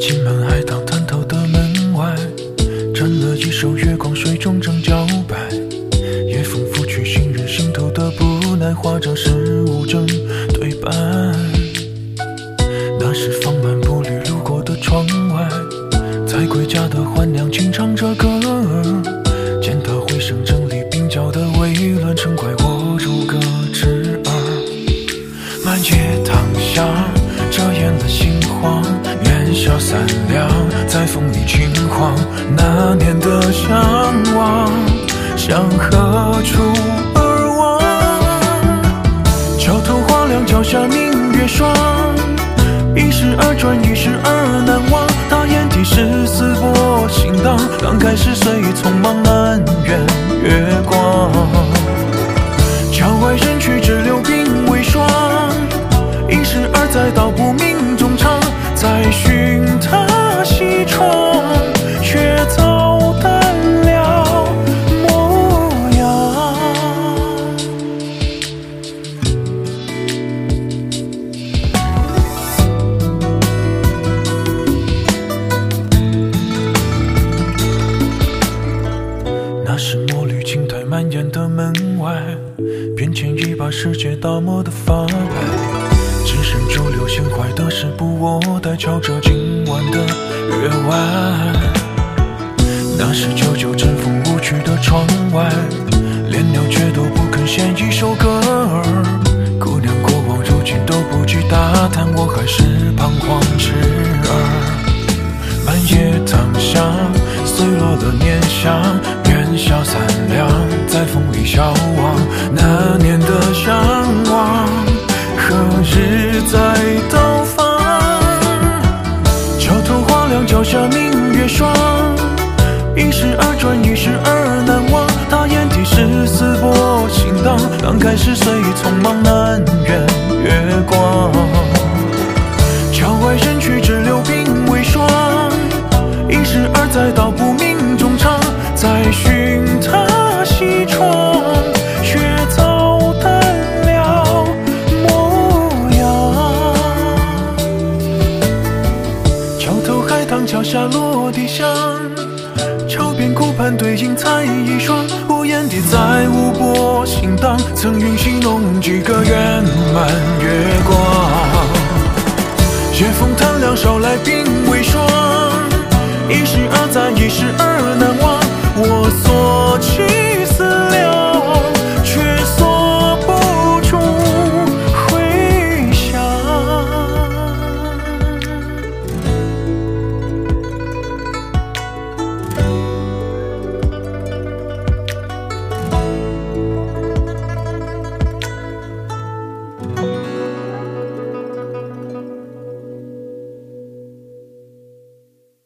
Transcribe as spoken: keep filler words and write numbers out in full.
金门海棠滩头的门外，站了一首月光水中正皎白，夜风拂去行人心头的不耐，画着十五正对白。那是放慢步履路过的窗外，在归家的欢娘轻唱着歌儿，见他回声整理鬓角的微乱，嗔怪我如个侄儿。满街堂下遮掩了心慌，元宵三两在风里轻晃，那年的向往向何处而望？桥头花亮脚下明月霜，一时而转一时而难忘，他眼底是似波心荡，感慨是岁月匆忙难圆月光。桥外人去只留鬓微霜，一时而再道不明衷肠，再寻他西窗，却早淡了模样。那是墨绿青苔蔓延的门外，便牵一把世界大漠的发白，只剩驻留闲怀的事不我待，瞧着今晚的月外。那是久久阵风舞去的窗外，连鸟雀都不肯献一首歌儿，姑娘过往如今都不及打探，我还是彷徨痴儿。满夜堂下碎落了年夏，元宵三两在风里消亡，那年的向往何日再到访？桥头花亮脚下明月霜，一时而转一时而难忘，他眼底是似波心荡，感慨是岁月匆忙难圆月光。桥外人去只留鬓微霜，一时而再道不明衷肠，再寻他西窗，却早淡了模样。桥头海棠桥下落地香，桥边顾盼对影才一双，我眼底再无波心荡，曾允戏弄几个圆满月光。夜风贪凉捎来鬓微霜，